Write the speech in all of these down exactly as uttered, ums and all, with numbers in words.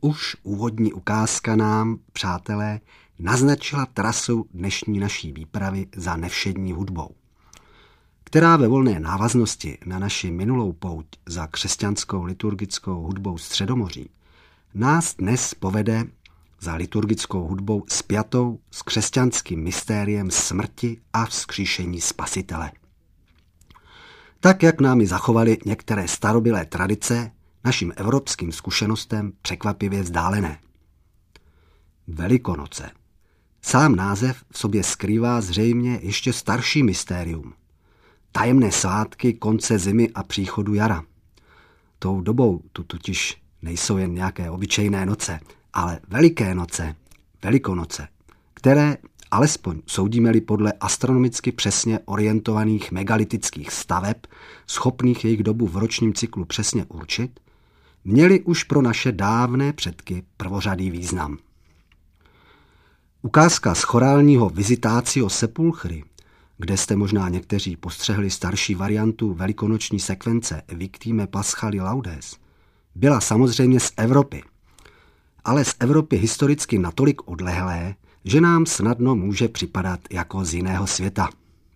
Už úvodní ukázka nám, přátelé, naznačila trasu dnešní naší výpravy za nevšední hudbou, která ve volné návaznosti na naši minulou pouť za křesťanskou liturgickou hudbou Středomoří nás dnes povede za liturgickou hudbou spjatou s křesťanským mystériem smrti a vzkříšení Spasitele. Tak, jak nám ji zachovaly některé starobylé tradice, našim evropským zkušenostem překvapivě vzdálené. Velikonoce. Sám název v sobě skrývá zřejmě ještě starší mystérium. Tajemné svátky konce zimy a příchodu jara. Tou dobou tu totiž nejsou jen nějaké obyčejné noce, ale veliké noce, Velikonoce, které, alespoň soudíme-li podle astronomicky přesně orientovaných megalitických staveb, schopných jejich dobu v ročním cyklu přesně určit, měly už pro naše dávné předky prvořadý význam. Ukázka z chorálního Visitatio Sepulchri, kde jste možná někteří postřehli starší variantu velikonoční sekvence Victime Paschali Laudes, byla samozřejmě z Evropy, ale z Evropy historicky natolik odlehlé, že nám snadno může připadat jako z jiného světa.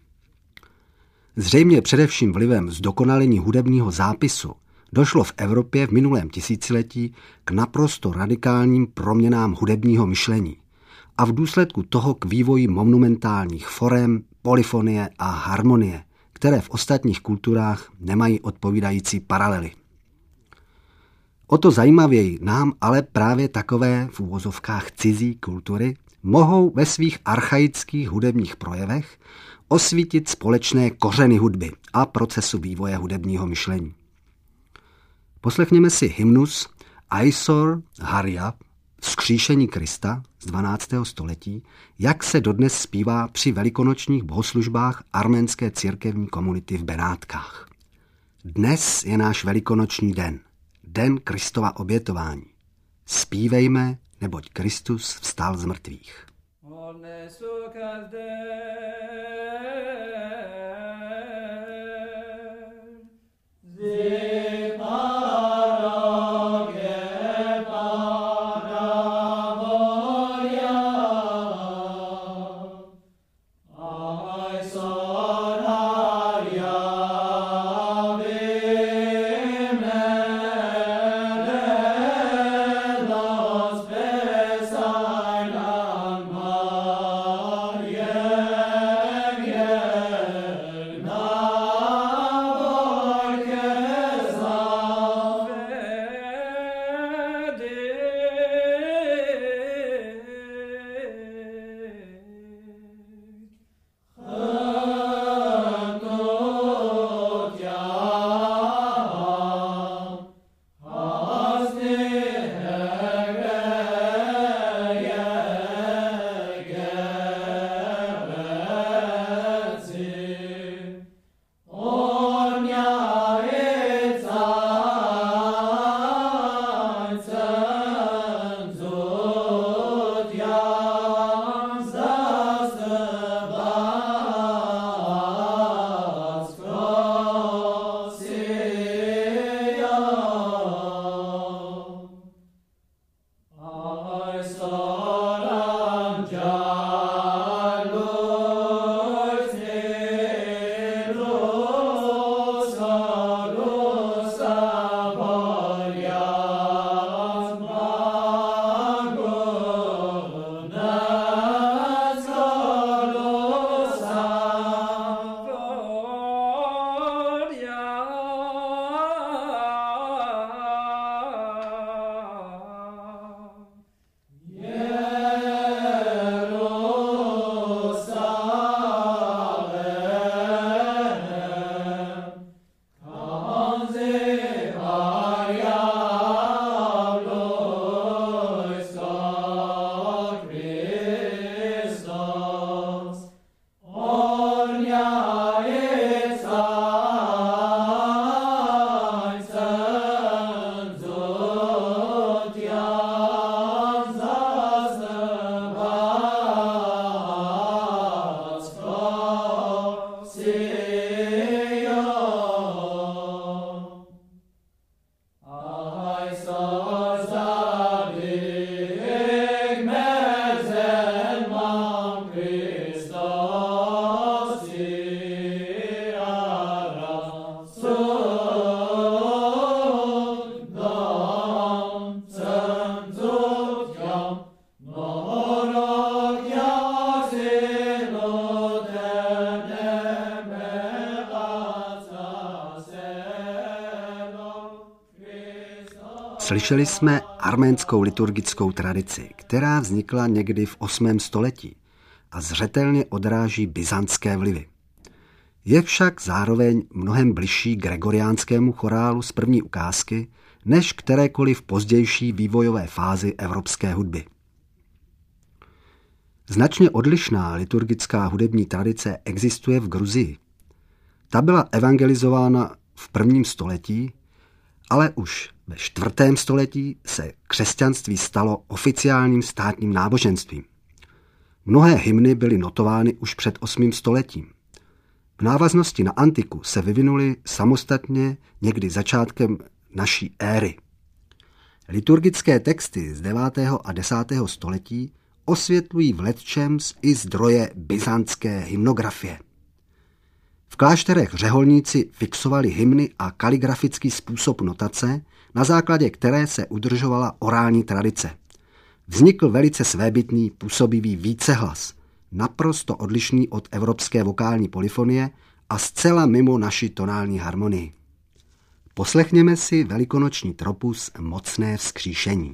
Zřejmě především vlivem zdokonalení hudebního zápisu došlo v Evropě v minulém tisíciletí k naprosto radikálním proměnám hudebního myšlení a v důsledku toho k vývoji monumentálních forem, polyfonie a harmonie, které v ostatních kulturách nemají odpovídající paralely. O to zajímavěji nám ale právě takové v uvozovkách cizí kultury mohou ve svých archaických hudebních projevech osvítit společné kořeny hudby a procesu vývoje hudebního myšlení. Poslechněme si hymnus Aisor Haria, Vzkříšení Krista z dvanáctého století, jak se dodnes zpívá při velikonočních bohoslužbách arménské církevní komunity v Benátkách. Dnes je náš velikonoční den, den Kristova obětování. Zpívejme, neboť Kristus vstal z mrtvých. Slyšeli jsme arménskou liturgickou tradici, která vznikla někdy v osmém století a zřetelně odráží byzantské vlivy. Je však zároveň mnohem bližší gregoriánskému chorálu z první ukázky, než kterékoliv pozdější vývojové fázi evropské hudby. Značně odlišná liturgická hudební tradice existuje v Gruzii. Ta byla evangelizována v prvním století, ale už ve čtvrtém století se křesťanství stalo oficiálním státním náboženstvím. Mnohé hymny byly notovány už před osmým stoletím. V návaznosti na antiku se vyvinuly samostatně někdy začátkem naší éry. Liturgické texty z devátého a desátého století osvětlují vledčems i zdroje byzantské hymnografie. V klášterech řeholníci fixovali hymny a kaligrafický způsob notace, na základě které se udržovala orální tradice. Vznikl velice svébytný, působivý vícehlas, naprosto odlišný od evropské vokální polyfonie a zcela mimo naši tonální harmonii. Poslechněme si velikonoční tropus Mocné vzkříšení.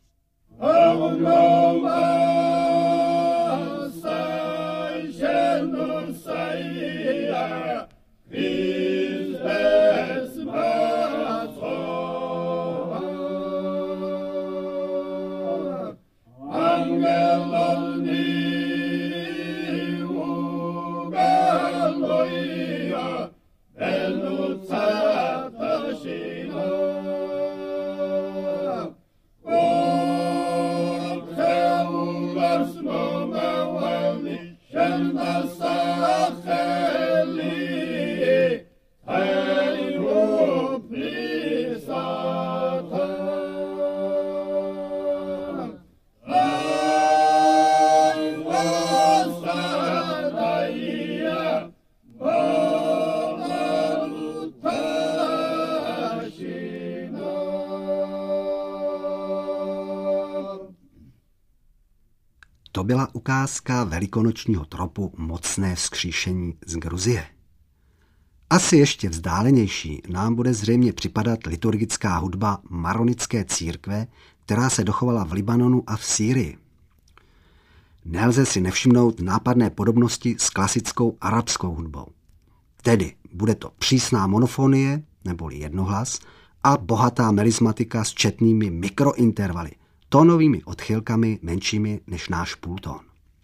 To byla ukázka velikonočního tropu Mocné vzkříšení z Gruzie. Asi ještě vzdálenější nám bude zřejmě připadat liturgická hudba maronické církve, která se dochovala v Libanonu a v Sýrii. Nelze si nevšimnout nápadné podobnosti s klasickou arabskou hudbou. Tedy bude to přísná monofonie, neboli jednohlas, a bohatá melismatika s četnými mikrointervaly, tónovými odchylkami menšími než náš půltón.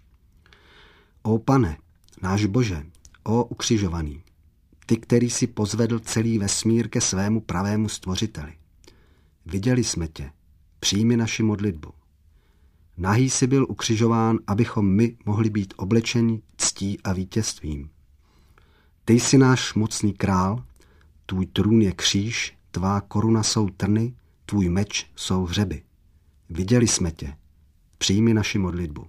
O Pane, náš Bože, o ukřižovaný, ty, který si pozvedl celý vesmír ke svému pravému stvořiteli. Viděli jsme tě, přijmi naši modlitbu. Nahý si byl ukřižován, abychom my mohli být oblečeni ctí a vítězstvím. Ty jsi náš mocný král, tvůj trůn je kříž, tvá koruna jsou trny, tvůj meč jsou hřeby. Viděli jsme tě, přijmi naši modlitbu.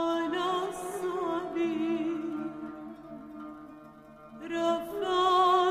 Rafah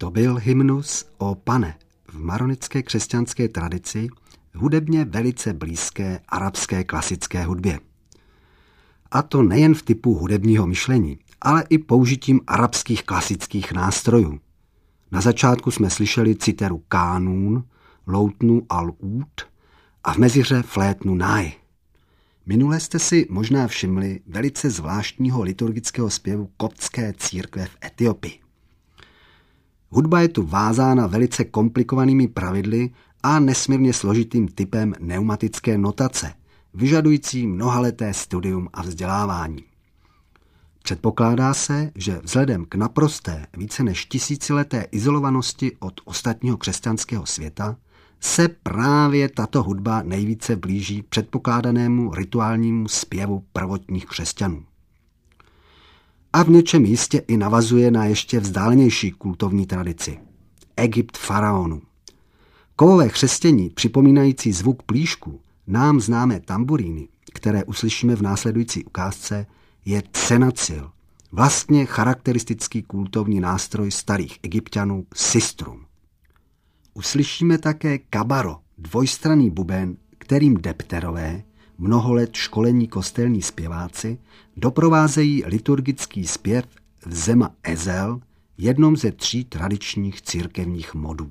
To byl hymnus O Pane, v maronické křesťanské tradici hudebně velice blízké arabské klasické hudbě. A to nejen v typu hudebního myšlení, ale i použitím arabských klasických nástrojů. Na začátku jsme slyšeli citeru kánún, loutnu al-út a v meziře flétnu náj. Minule jste si možná všimli velice zvláštního liturgického zpěvu koptské církve v Etiopii. Hudba je tu vázána velice komplikovanými pravidly a nesmírně složitým typem pneumatické notace, vyžadující mnohaleté studium a vzdělávání. Předpokládá se, že vzhledem k naprosté více než tisícileté izolovanosti od ostatního křesťanského světa se právě tato hudba nejvíce blíží předpokládanému rituálnímu zpěvu prvotních křesťanů. A v něčem jistě i navazuje na ještě vzdálenější kultovní tradici. Egypt faraonů. Kovové chřestění připomínající zvuk plíšku, nám známé tamburíny, které uslyšíme v následující ukázce, je tsenacil, vlastně charakteristický kultovní nástroj starých Egypťanů sistrum. Uslyšíme také kabaro, dvojstranný buben, kterým depterové, mnoho let školení kostelní zpěváci, doprovázejí liturgický zpěv v zema ezel, jednom ze tří tradičních církevních modů.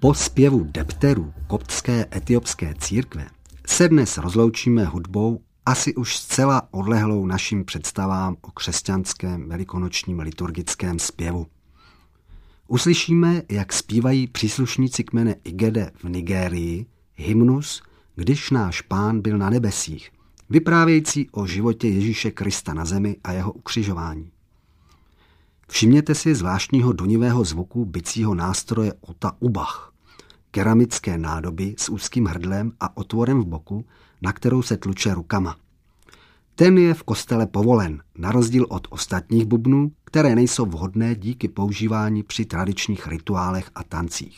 Po zpěvu depterů koptské etiopské církve se dnes rozloučíme hudbou asi už zcela odlehlou našim představám o křesťanském velikonočním liturgickém zpěvu. Uslyšíme, jak zpívají příslušníci kmene Igede v Nigérii hymnus Když náš Pán byl na nebesích, vyprávějící o životě Ježíše Krista na zemi a jeho ukřižování. Všimněte si zvláštního dunivého zvuku bicího nástroje ota ubach, keramické nádoby s úzkým hrdlem a otvorem v boku, na kterou se tluče rukama. Ten je v kostele povolen, na rozdíl od ostatních bubnů, které nejsou vhodné díky používání při tradičních rituálech a tancích.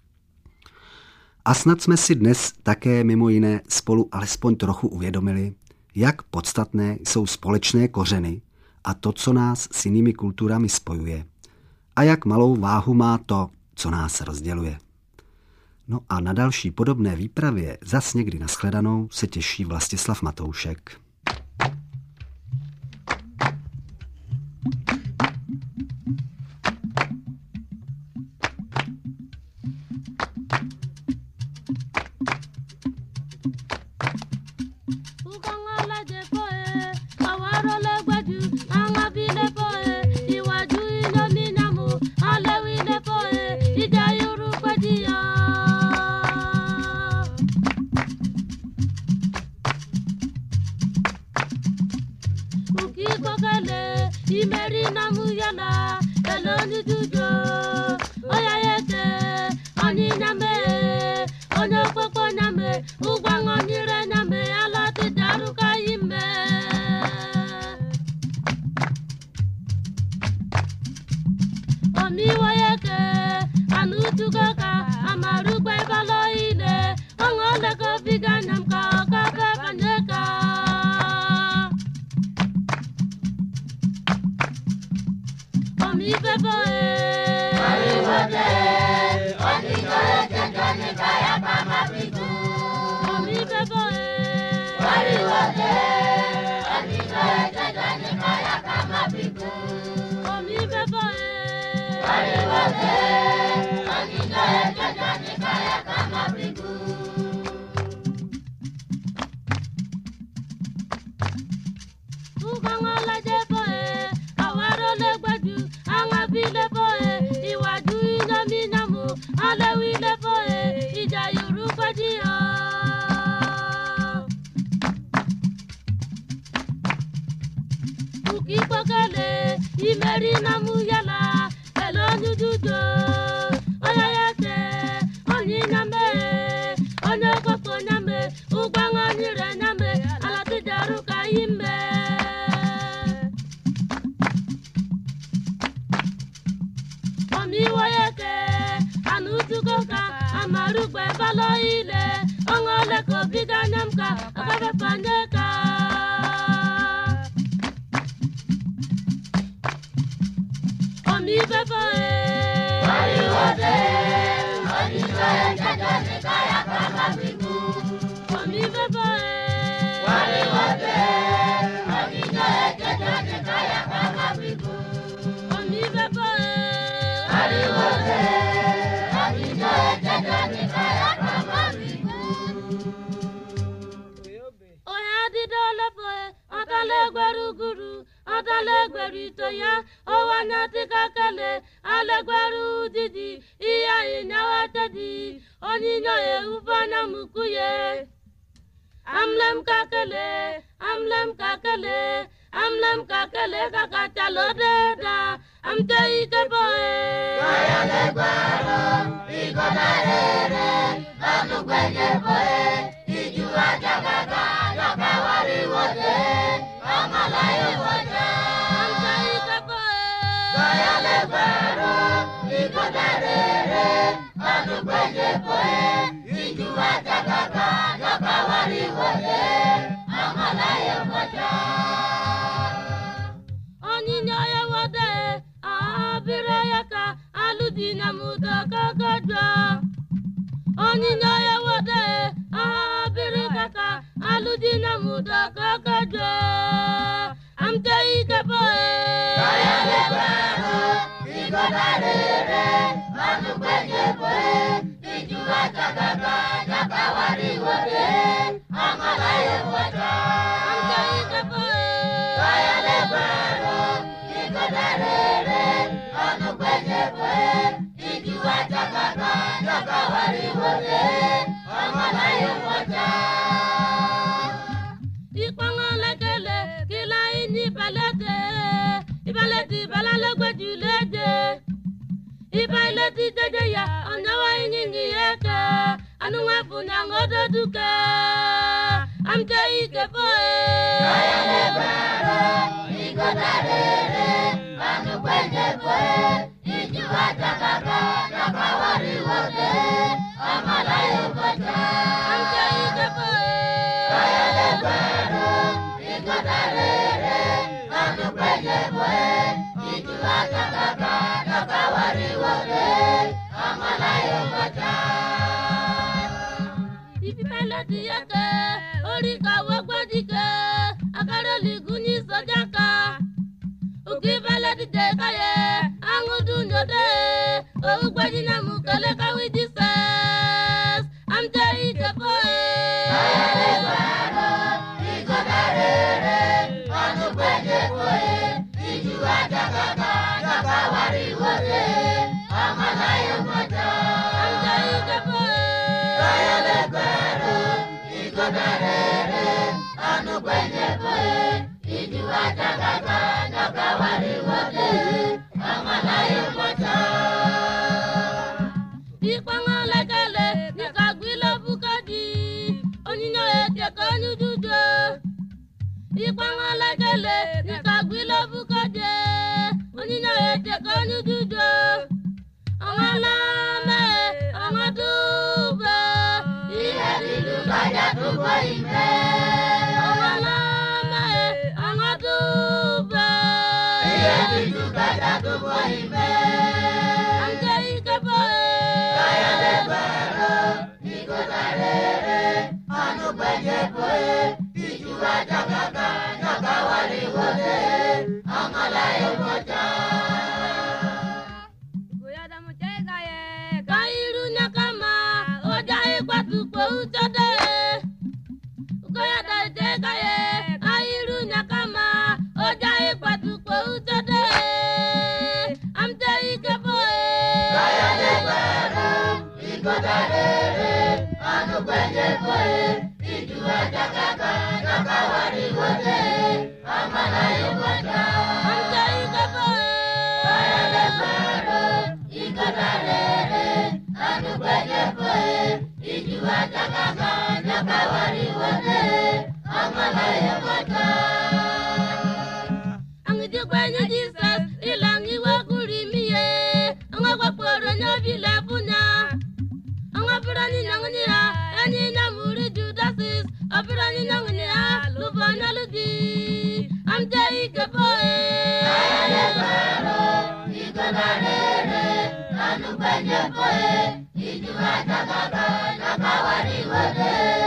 A snad jsme si dnes také mimo jiné spolu alespoň trochu uvědomili, jak podstatné jsou společné kořeny a to, co nás s jinými kulturami spojuje, a jak malou váhu má to, co nás rozděluje. No a na další podobné výpravě zas někdy nashledanou se těší Vlastislav Matoušek. Amte Ibaleti balalagwe julede Ibaleti dedeya onyawa inyingi yeke Anuwa funya ngodo duke Amje ike foe Kaya lebaro Igodarere Anu kwenye foe Ijuwa jakaka Jakawari wode Amalayo boja Amje ike foe Kaya lebaro Igodarere Anu kwenye foe Ijuwa jakaka Jakawari wode Amalayo boja Ibaleti yake Orika wagwadike Akaroli guni sojaka Ukibaleti dekaye Angudu nyode Ogwajina mukale kawi Jesus Amje ikefoe Kaya lebaro Igodarere Anu kwenye foe Ijuwa jakaka Jakawari wode Amalayo boja Amje ikefoe Kaya lebaro Igodarere Anu kwenye foe Ijuwa jakaka Jakawari wode Amalayo boja Ikwangala kale Nikagwilo bukadi Onyinyo ete konyu dudo Ikwangala kale Nikagwilo bukadi Onyinyo ete konyu dudo Ongalame Ongadube Ihe didu kaya tubo ime Ongalame Ongadube Ihe didu kaya tubo ime Amje ikefoe Kaya lebaro Igodarere Anu kwenye foe Ijuwa jakaka Jakawari wode Amalayo boja Goyada muchega ye Kairu nyakama Oja ikwatuko uchode Goyada jega ye Kairu nyakama Oja ikwatuko uchode Amje ikefoe Kaya lebaro Igodarere Anu kwenye foe Ijuwa jakaka Jakawari wode Amalayo boja Amje ikefoe Kaya lebaro Igodarere Anu kwenye foe Ijuwa jakaka Jakawari wode Amalayo boja Angiji kwenye Jesus Ilangi wakurimiye Anga wakporo nyobile punya Anga pirani nyangnya Eni nyamuri Judasis Apirani nyangnya Lubana ludi Amje ikefoe Kaya lebaro Igodarere Anu kwenye foe Ijuwa jakaka Jakawari wode